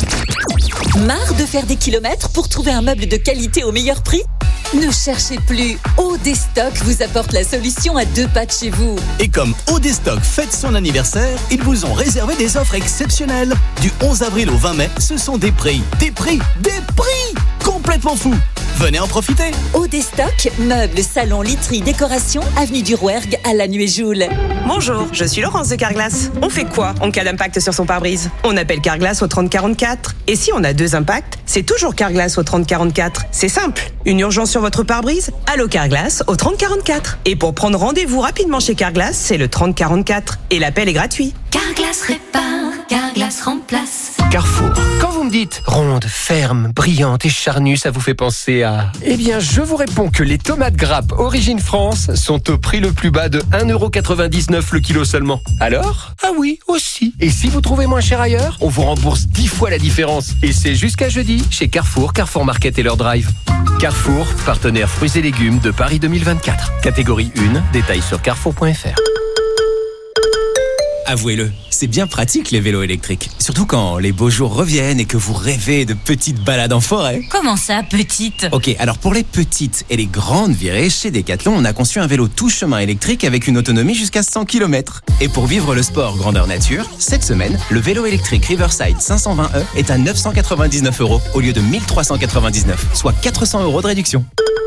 Marre de faire des kilomètres pour trouver un meuble de qualité au meilleur prix ? Ne cherchez plus. O D Stock vous apporte la solution à deux pas de chez vous. Et comme O D Stock fête son anniversaire, ils vous ont réservé des offres exceptionnelles. Du onze avril au vingt mai, ce sont des prix, des prix, des prix complètement fous. Venez en profiter. O D Stock, meubles, salons, literie, décoration, avenue du Rouergue à La Nuit-Joule. Bonjour, je suis Laurence de Carglass. On fait quoi en cas d'impact sur son pare-brise? On appelle Carglass au trente quarante-quatre. Et si on a deux impacts, c'est toujours Carglass au trente quarante-quatre. C'est simple. Une urgence sur votre pare-brise? Allô Carglass au trente quarante-quatre. Et pour prendre rendez-vous rapidement chez Carglass, c'est le trente quarante-quatre. Et l'appel est gratuit. Carglass répare, Carglass remplace. Carrefour. Quand vous me dites ronde, ferme, brillante et charnue, ça vous fait penser à... Eh bien, je vous réponds que les tomates grappes Origine France sont au prix le plus bas de un euro quatre-vingt-dix-neuf le kilo seulement. Alors? Ah oui, aussi. Et si vous trouvez moins cher ailleurs, on vous rembourse dix fois la différence. Et c'est jusqu'à jeudi chez Carrefour, Carrefour Market et leur drive. Carrefour, partenaire fruits et légumes de Paris deux mille vingt-quatre. Catégorie un, détails sur carrefour point f r. Avouez-le, c'est bien pratique les vélos électriques. Surtout quand les beaux jours reviennent et que vous rêvez de petites balades en forêt. Comment ça, petite? Ok, alors pour les petites et les grandes virées, chez Decathlon, on a conçu un vélo tout chemin électrique avec une autonomie jusqu'à cent kilomètres. Et pour vivre le sport grandeur nature, cette semaine, le vélo électrique Riverside cinq cent vingt E est à neuf cent quatre-vingt-dix-neuf euros au lieu de mille trois cent quatre-vingt-dix-neuf, soit quatre cents euros de réduction.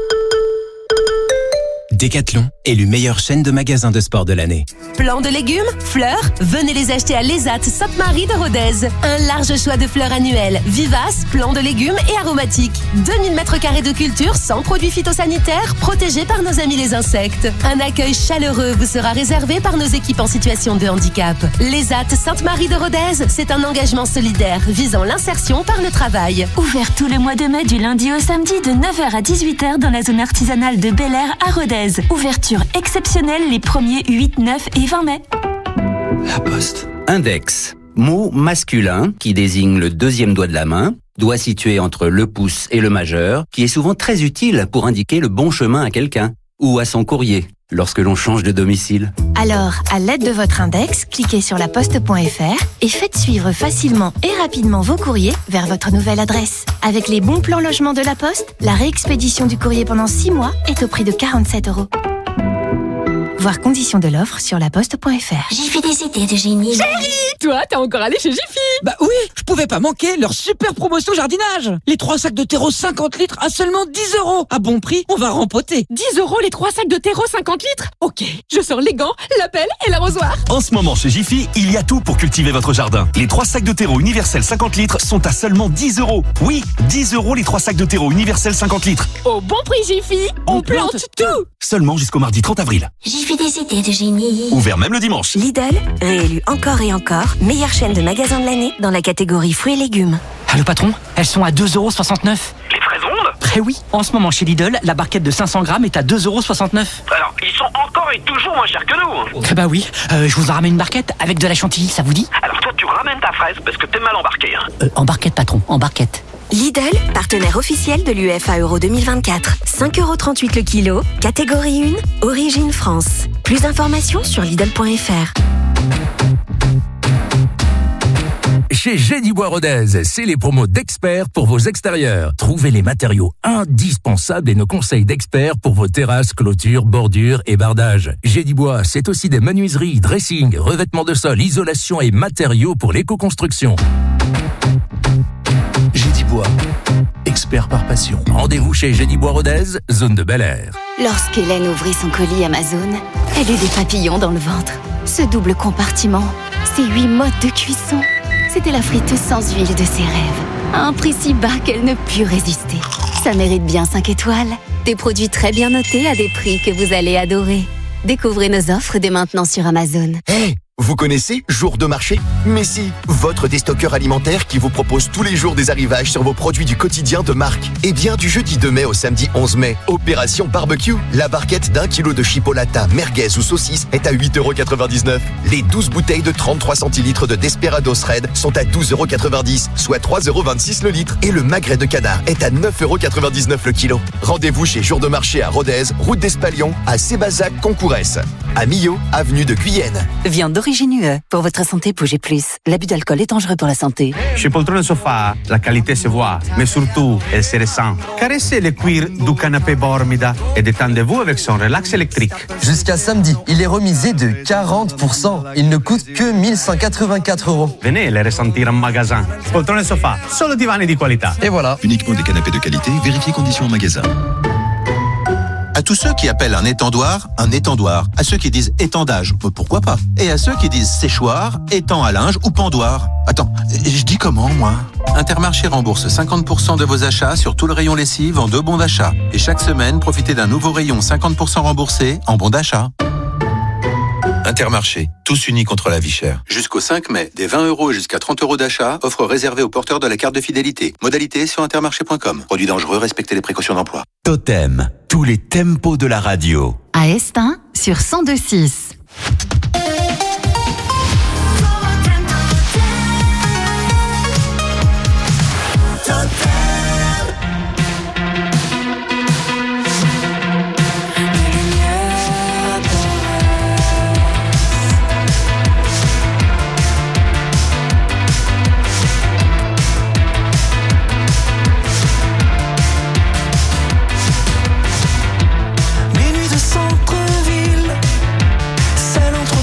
Decathlon, élu meilleure chaîne de magasins de sport de l'année. Plants de légumes, fleurs, venez les acheter à l'Esat Sainte-Marie de Rodez. Un large choix de fleurs annuelles, vivaces, plants de légumes et aromatiques. deux mille mètres carrés de culture sans produits phytosanitaires, protégés par nos amis les insectes. Un accueil chaleureux vous sera réservé par nos équipes en situation de handicap. L'Esat Sainte-Marie de Rodez, c'est un engagement solidaire visant l'insertion par le travail. Ouvert tout le mois de mai du lundi au samedi de neuf heures à dix-huit heures dans la zone artisanale de Bel Air à Rodez. Ouverture exceptionnelle les premiers huit, neuf et vingt mai. La Poste. Index. Mot masculin qui désigne le deuxième doigt de la main, doigt situé entre le pouce et le majeur, qui est souvent très utile pour indiquer le bon chemin à quelqu'un ou à son courrier lorsque l'on change de domicile. Alors, à l'aide de votre index, cliquez sur laposte point f r et faites suivre facilement et rapidement vos courriers vers votre nouvelle adresse. Avec les bons plans logement de la Poste, la réexpédition du courrier pendant six mois est au prix de quarante-sept euros. Voir conditions de l'offre sur laposte point f r. J'ai fait des idées de génie. Chérie, toi, t'es encore allé chez Jiffy? Bah oui, je pouvais pas manquer leur super promotion jardinage. Les trois sacs de terreau cinquante litres à seulement dix euros. À bon prix, on va rempoter. dix euros les trois sacs de terreau cinquante litres? Ok, je sors les gants, la pelle et l'arrosoir. En ce moment, chez Jiffy, il y a tout pour cultiver votre jardin. Les trois sacs de terreau universel cinquante litres sont à seulement dix euros. Oui, dix euros les trois sacs de terreau universel cinquante litres. Au bon prix Jiffy, on, on plante, plante tout. Seulement jusqu'au mardi trente avril. J'ai fait des idées de génie. Ouvert même le dimanche. Lidl, réélu encore et encore, meilleure chaîne de magasins de l'année dans la catégorie fruits et légumes. Allô patron, elles sont à deux euros soixante-neuf. Les fraises rondes? Eh oui, en ce moment chez Lidl, la barquette de cinq cents grammes est à deux euros soixante-neuf. Alors, ils sont encore et toujours moins chers que nous. Eh bah oui, euh, je vous en ramène une barquette avec de la chantilly, ça vous dit? Alors toi, tu ramènes ta fraise parce que t'es mal embarqué. Hein. Euh, en barquette patron, en barquette. Lidl, partenaire officiel de l'U E F A Euro deux mille vingt-quatre. cinq euros trente-huit le kilo, catégorie un, origine France. Plus d'informations sur Lidl point F R. Chez Gédibois Rodez, c'est les promos d'experts pour vos extérieurs. Trouvez les matériaux indispensables et nos conseils d'experts pour vos terrasses, clôtures, bordures et bardages. Gédibois, c'est aussi des menuiseries, dressing, revêtements de sol, isolation et matériaux pour l'éco-construction. Gédibois, expert par passion. Rendez-vous chez Gédibois Rodez, zone de Bel Air. Lorsqu'Hélène ouvrit son colis Amazon, elle eut des papillons dans le ventre. Ce double compartiment, ces huit modes de cuisson, c'était la friteuse sans huile de ses rêves. À un prix si bas qu'elle ne put résister. Ça mérite bien cinq étoiles. Des produits très bien notés à des prix que vous allez adorer. Découvrez nos offres dès maintenant sur Amazon. Hey, vous connaissez Jour de marché? Mais si, votre déstockeur alimentaire qui vous propose tous les jours des arrivages sur vos produits du quotidien de marque. Et bien du jeudi deux mai au samedi onze mai, Opération Barbecue, la barquette d'un kilo de chipolata, merguez ou saucisse est à huit euros quatre-vingt-dix-neuf. Les douze bouteilles de trente-trois centilitres de Desperados Red sont à douze euros quatre-vingt-dix, soit trois euros vingt-six le litre. Et le magret de canard est à neuf euros quatre-vingt-dix-neuf le kilo. Rendez-vous chez Jour de marché à Rodez, route d'Espalion, à Sébazac, Concourès. À Millau, avenue de Guyenne. Viande d'origine U E. Pour votre santé, bougez plus. L'abus d'alcool est dangereux pour la santé. Chez Poltrone Sofa, la qualité se voit, mais surtout, elle se ressent. Caressez le cuir du canapé Bormida et détendez-vous avec son relax électrique. Jusqu'à samedi, il est remisé de quarante pour cent. Il ne coûte que mille cent quatre-vingt-quatre euros. Venez les ressentir en magasin. Poltrone Sofa, solo divani di qualità. Et voilà. Uniquement des canapés de qualité, vérifiez conditions en magasin. À tous ceux qui appellent un étendoir, un étendoir. À ceux qui disent étendage, pourquoi pas. Et à ceux qui disent séchoir, étang à linge ou pendoir. Attends, je dis comment, moi? Intermarché rembourse cinquante pour cent de vos achats sur tout le rayon lessive en deux bons d'achat. Et chaque semaine, profitez d'un nouveau rayon cinquante pour cent remboursé en bons d'achat. Intermarché, tous unis contre la vie chère. Jusqu'au cinq mai, des vingt euros jusqu'à trente euros d'achat, offre réservée aux porteurs de la carte de fidélité. Modalité sur intermarché point com. Produit dangereux, respectez les précautions d'emploi. Totem, tous les tempos de la radio. À Estin, sur cent deux virgule six. Centre-ville, celle entre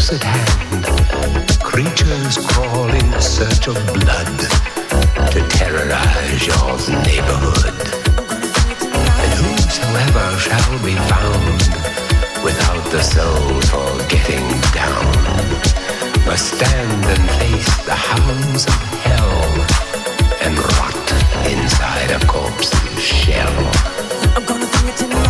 close at hand. Creatures crawl in search of blood to terrorize your neighborhood. And whosoever shall be found without the soul for getting down must stand and face the hounds of hell and rot inside a corpse's shell. I'm gonna bring it tonight.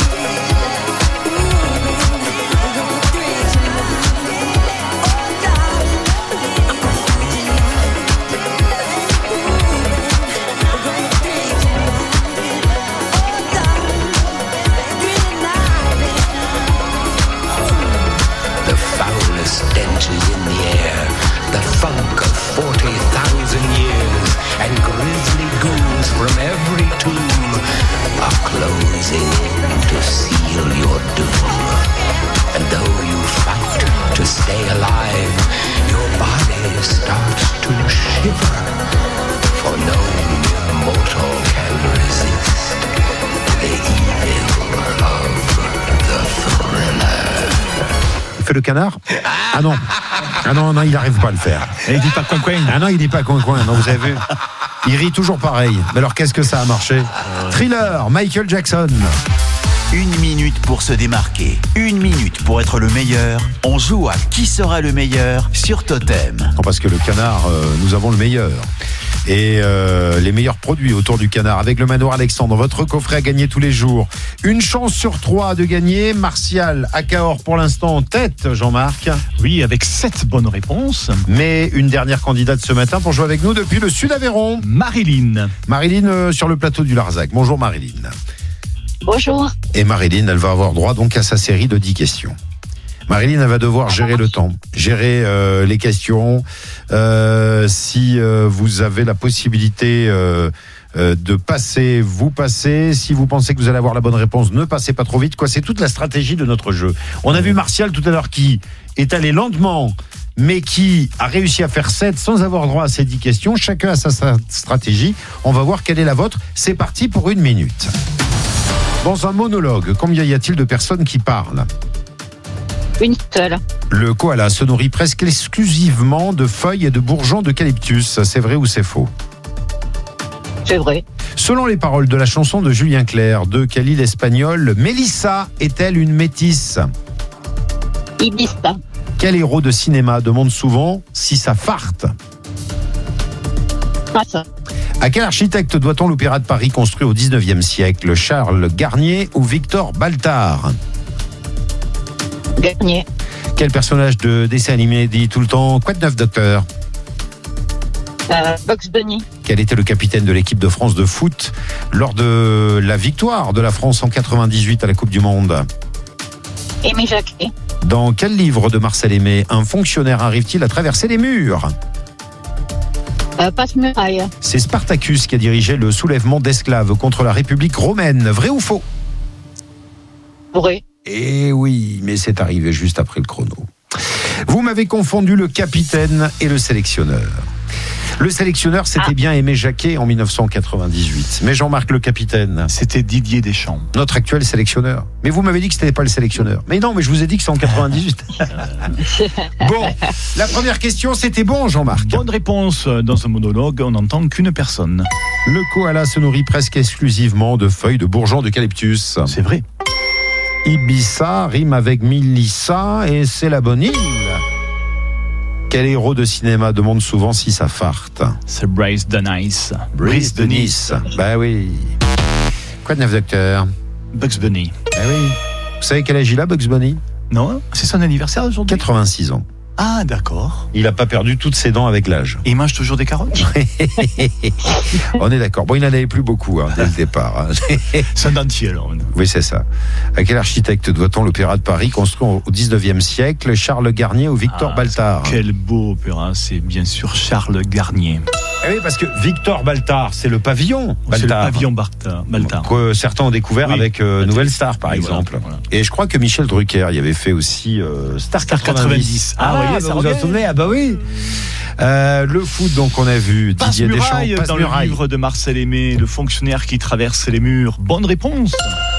Stench is in the air, the funk of forty thousand years, and grisly ghouls from every tomb are closing in to seal your doom. And though you fight to stay alive, your body starts to shiver, for no mere mortal can resist the evil of the thriller. Il fait le canard? Ah non, ah non, non, il n'arrive pas à le faire. Et il dit pas coin-coin. Ah non, il dit pas coin-coin, non, vous avez vu. Il rit toujours pareil. Mais alors, qu'est-ce que ça a marché? Thriller, Michael Jackson. Une minute pour se démarquer, une minute pour être le meilleur. On joue à qui sera le meilleur sur Totem. Non, parce que le canard, euh, nous avons le meilleur. Et euh, les meilleurs produits autour du canard avec le manoir Alexandre, votre coffret à gagner tous les jours. Une chance sur trois de gagner. Martial à Cahors pour l'instant en tête, Jean-Marc. Oui, avec sept bonnes réponses. Mais une dernière candidate ce matin pour jouer avec nous depuis le Sud-Aveyron. Marilyn. Marilyn euh, sur le plateau du Larzac. Bonjour Marilyn. Bonjour. Et Marilyn, elle va avoir droit donc à sa série de dix questions. Marilyn, elle va devoir gérer le temps, gérer euh, les questions. Euh, si euh, vous avez la possibilité euh, euh, de passer, vous passez. Si vous pensez que vous allez avoir la bonne réponse, ne passez pas trop vite. Quoi, c'est toute la stratégie de notre jeu. On a vu Martial tout à l'heure qui est allé lentement, mais qui a réussi à faire sept sans avoir droit à ces dix questions. Chacun a sa stratégie. On va voir quelle est la vôtre. C'est parti pour une minute. Dans un monologue, combien y a-t-il de personnes qui parlent ? Une seule. Le koala se nourrit presque exclusivement de feuilles et de bourgeons d'eucalyptus. C'est vrai ou c'est faux ? C'est vrai. Selon les paroles de la chanson de Julien Clerc, de quelle île espagnole Mélissa est-elle une métisse ? Ibiza. Quel héros de cinéma demande souvent si ça farte ? Pas ça. À quel architecte doit-on l'Opéra de Paris construit au dix-neuvième siècle ? Charles Garnier ou Victor Baltard ? Garnier. Quel personnage de dessin animé dit tout le temps « Quoi de neuf, docteur » ? euh, Bugs Bunny. Quel était le capitaine de l'équipe de France de foot lors de la victoire de la France en quatre-vingt-dix-huit à la Coupe du Monde ? Aimé Jacquet. Dans quel livre de Marcel Aimé un fonctionnaire arrive-t-il à traverser les murs ? euh, Passe-muraille. C'est Spartacus qui a dirigé le soulèvement d'esclaves contre la République romaine. Vrai ou faux ? Vrai. Eh oui, mais c'est arrivé juste après le chrono. Vous m'avez confondu le capitaine et le sélectionneur. Le sélectionneur, c'était ah. bien Aimé Jacquet en dix-neuf cent quatre-vingt-dix-huit. Mais Jean-Marc, le capitaine, c'était Didier Deschamps. Notre actuel sélectionneur. Mais vous m'avez dit que ce n'était pas le sélectionneur. Mais non, mais je vous ai dit que c'est en quatre-vingt-dix-huit. Bon, la première question, c'était bon, Jean-Marc. Bonne réponse. Dans un monologue, on n'entend qu'une personne. Le koala se nourrit presque exclusivement de feuilles de bourgeons d'eucalyptus. C'est vrai. Ibiza rime avec Mélissa et c'est la bonne île. Quel héros de cinéma demande souvent si ça farte ? C'est Bryce de Nice. Bryce de Nice. Bah oui. Quoi de neuf, docteur ? Bugs Bunny. Bah oui. Vous savez quel âge il a, Bugs Bunny ? Non, c'est son anniversaire aujourd'hui. quatre-vingt-six ans. Ah, d'accord. Il n'a pas perdu toutes ses dents avec l'âge. Et il mange toujours des carottes. On est d'accord. Bon, il n'en avait plus beaucoup hein, dès le départ. Hein. C'est un dentier, alors. Oui, c'est ça. À quel architecte doit-on l'Opéra de Paris construit au dix-neuvième siècle ? Charles Garnier ou Victor ah, Baltard ? Quel beau opéra, c'est bien sûr Charles Garnier. Eh oui, parce que Victor Baltard, c'est le pavillon Baltard. C'est le pavillon Baltard. Baltard. Que certains ont découvert oui. avec euh, Nouvelle Star, par oui, exemple. Voilà, voilà. Et je crois que Michel Drucker y avait fait aussi euh, Star, Star quatre-vingt-dix. quatre-vingt-dix. Ah, ah oui, ça vous en souvenez ? Ah bah oui. Euh, le foot, donc on a vu Didier Deschamps. Passe dans le livre de Marcel Aimé, le fonctionnaire qui traverse les murs. Bonne réponse.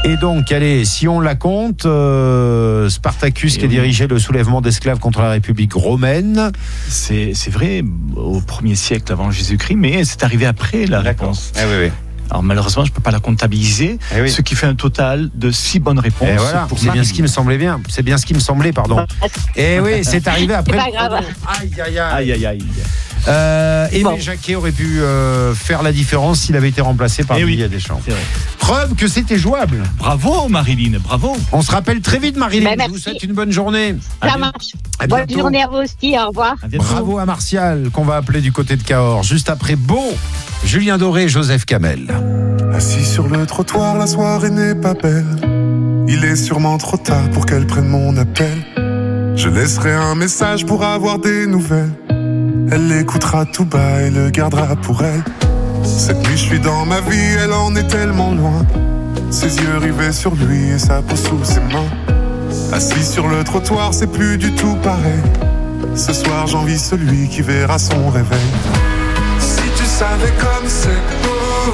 Et donc, allez, si on la compte, euh, Spartacus Et qui oui. dirigeait le soulèvement d'esclaves contre la République romaine. C'est, c'est vrai, au premier siècle avant Jésus-Christ, mais c'est arrivé après la réponse. Eh oui, oui. Alors malheureusement, je ne peux pas la comptabiliser, Eh oui. ce qui fait un total de six bonnes réponses. Et voilà, pour c'est bien Marie. ce qui me semblait bien. C'est bien ce qui me semblait, pardon. Et oui, c'est arrivé après. C'est pas grave. Aïe, aïe, aïe. Aïe, aïe, aïe. Euh, Aimé Bon. Jacquet aurait pu euh, faire la différence s'il avait été remplacé par Eh oui. Didier Deschamps. C'est vrai. Preuve que c'était jouable. Bravo Marilyn, bravo. On se rappelle très vite, Marilyn. Ben, Je merci. vous souhaite une bonne journée. Ça marche. À Bonne bientôt. journée à vous aussi, au revoir. À bientôt. Bravo à Martial, qu'on va appeler du côté de Cahors. Juste après Beau, Julien Doré et Joseph Kamel. Assis sur le trottoir, la soirée n'est pas belle. Il est sûrement trop tard pour qu'elle prenne mon appel. Je laisserai un message pour avoir des nouvelles. Elle l'écoutera tout bas et le gardera pour elle. Cette nuit je suis dans ma vie, elle en est tellement loin. Ses yeux rivés sur lui et sa peau sous ses mains. Assis sur le trottoir, c'est plus du tout pareil. Ce soir j'envie celui qui verra son réveil. Si tu savais comme c'est beau.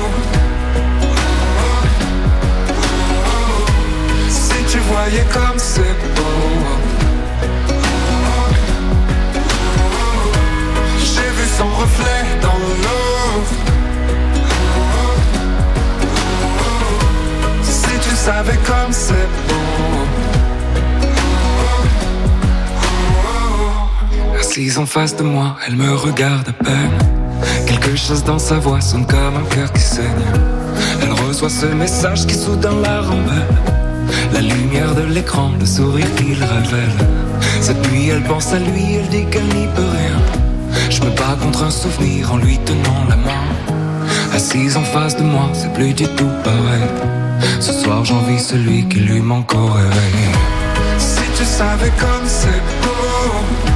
Si tu voyais comme c'est beau. J'ai vu son reflet dans l'eau. Si tu savais comme c'est beau. Assise en face de moi, elle me regarde à peine. Quelque chose dans sa voix sonne comme un cœur qui saigne. Elle reçoit ce message qui soudain la rend belle. La lumière de l'écran, le sourire qu'il révèle. Cette nuit elle pense à lui, elle dit qu'elle n'y peut rien. Je me bats contre un souvenir en lui tenant la main. Assise en face de moi, c'est plus du tout pareil. Ce soir j'envie celui qui lui manque au réveil. Si tu savais comme c'est beau.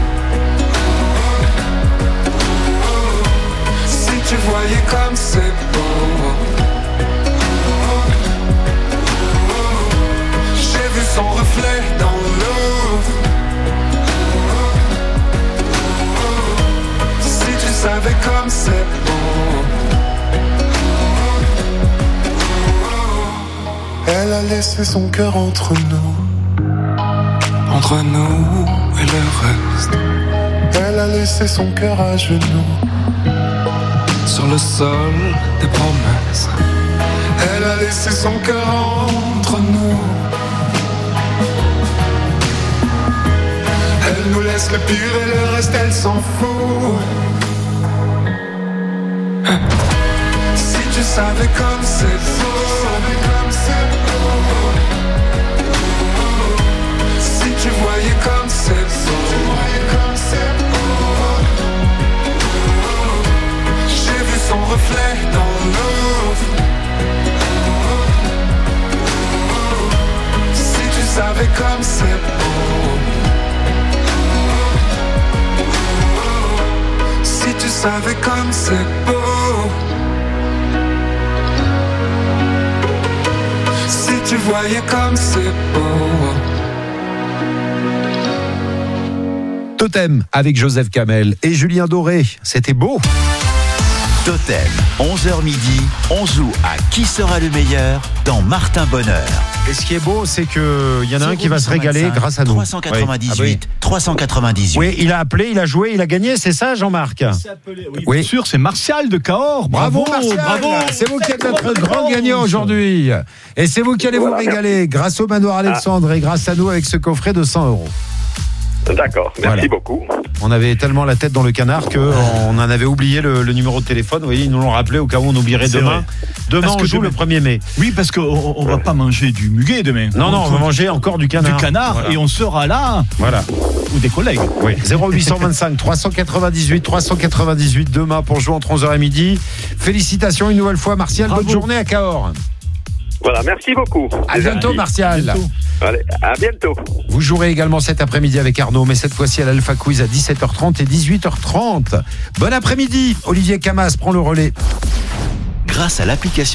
Si tu voyais comme c'est beau. J'ai vu son reflet dans l'eau. Si tu savais comme c'est beau. Elle a laissé son cœur entre nous. Entre nous et le reste. Elle a laissé son cœur à genoux. Sur le sol des promesses. Elle a laissé son cœur entre nous. Elle nous laisse le pire et le reste elle s'en fout. Si tu savais comme c'est beau. Si tu voyais comme c'est beau. J'ai vu son reflet dans l'eau. Si tu savais comme c'est beau. Si tu savais comme c'est beau. Si tu voyais comme c'est beau. Totem avec Joseph Kamel et Julien Doré. C'était beau. Totem, onze heures midi, on joue à Qui sera le meilleur dans Martin Bonheur. Et ce qui est beau, c'est qu'il y en a un qui va se régaler grâce à nous. trois cent quatre-vingt-dix-huit, Oui. Ah oui. trois cent quatre-vingt-dix-huit. Oui, il a appelé, il a joué, il a gagné, c'est ça, Jean-Marc? Oui, bien sûr, c'est Martial de Cahors. Bravo, Bravo, Martial. bravo. C'est vous qui êtes notre grand gagnant aujourd'hui. Et c'est vous qui allez vous régaler grâce au manoir Alexandre et grâce à nous avec ce coffret de cent euros. D'accord, merci Voilà. beaucoup. On avait tellement la tête dans le canard qu'on en avait oublié le, le numéro de téléphone. Vous voyez, ils nous l'ont rappelé au cas où on oublierait C'est demain. vrai. Demain, Parce on que joue demain- le premier mai. Oui, parce qu'on on va pas manger du muguet demain. Non, non, on va manger encore du canard. Du canard, Voilà. et on sera là. Voilà. Ou des collègues. Oui. zéro huit cent vingt-cinq, trois cent quatre-vingt-dix-huit, trois cent quatre-vingt-dix-huit demain pour jouer entre onze heures et midi. Félicitations une nouvelle fois, Martial. Bravo. Bonne journée à Cahors. Voilà, merci beaucoup. À C'est bientôt, gentil. Martial. Allez, à bientôt. Vous jouerez également cet après-midi avec Arnaud, mais cette fois-ci à l'Alpha Quiz à dix-sept heures trente et dix-huit heures trente. Bon après-midi. Olivier Camas prend le relais. Grâce à l'application